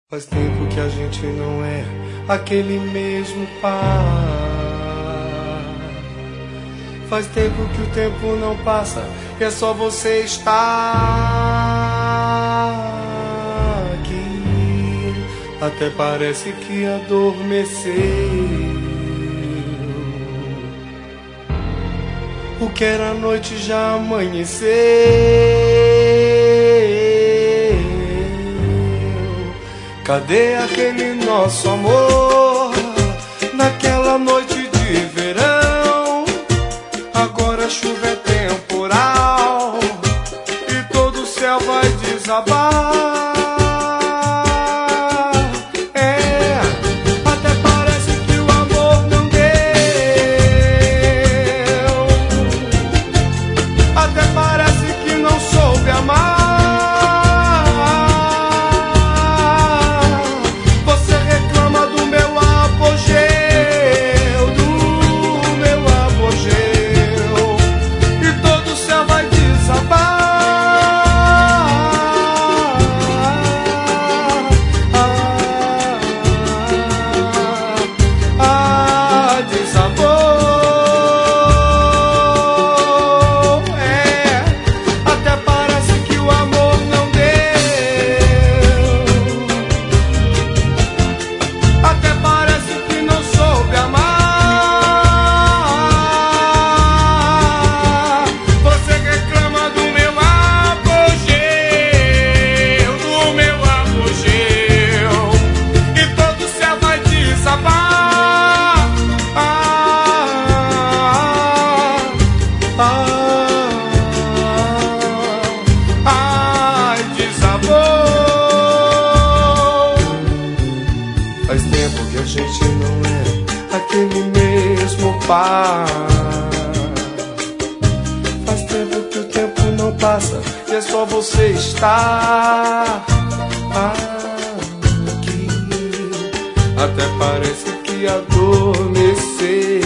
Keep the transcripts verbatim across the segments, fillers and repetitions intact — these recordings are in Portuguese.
Faz tempo que a gente não é aquele mesmo par. Faz tempo que o tempo não passa e é só você estar aqui. Até parece que adormeceu. O que era noite já amanheceu. Cadê aquele nosso amor naquela noite de verão? Agora a chuva é temporal e todo o céu vai desabar. É, até parece que o amor não deu. Até parece que não soube amar. Faz tempo que a gente não é aquele mesmo par. Faz tempo que o tempo não passa e é só você estar aqui. Até parece que adormeceu.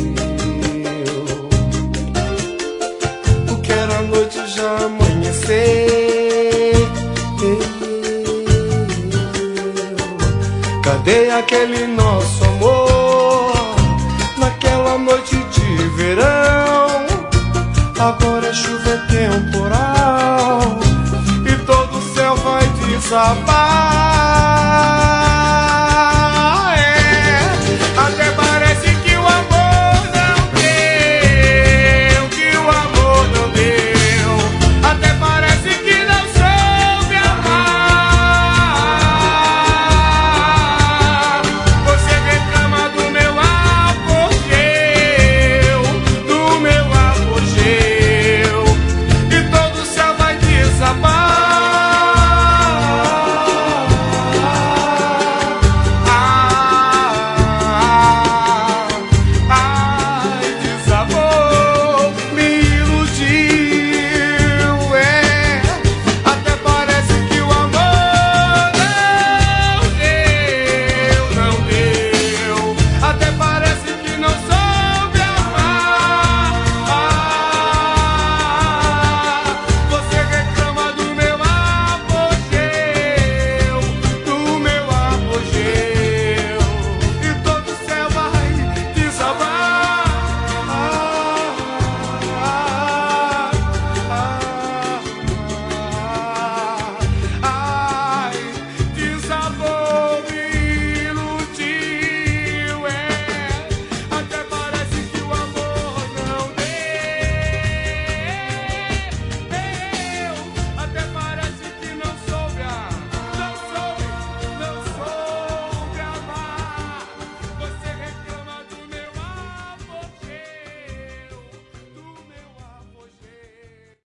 O que era noite já amanheceu. Cadê aquele nosso amor naquela noite de verão? Agora a chuva é temporal e todo o céu vai desabar.